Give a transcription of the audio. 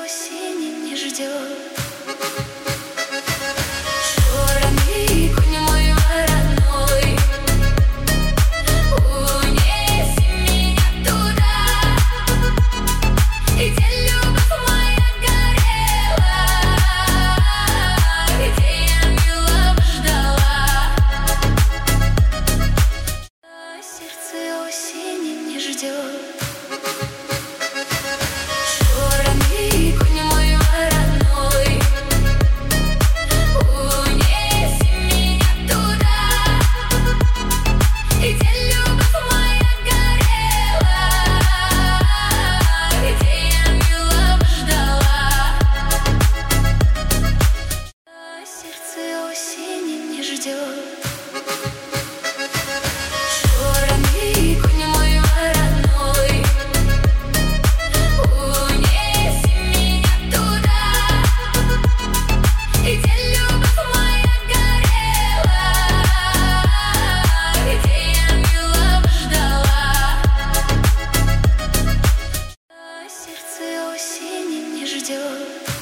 осени не ждет. Черный конь мой родной, унеси меня туда, где любовь моя горела, где я милого ждала. А сердце осени не ждет. Осени не ждет.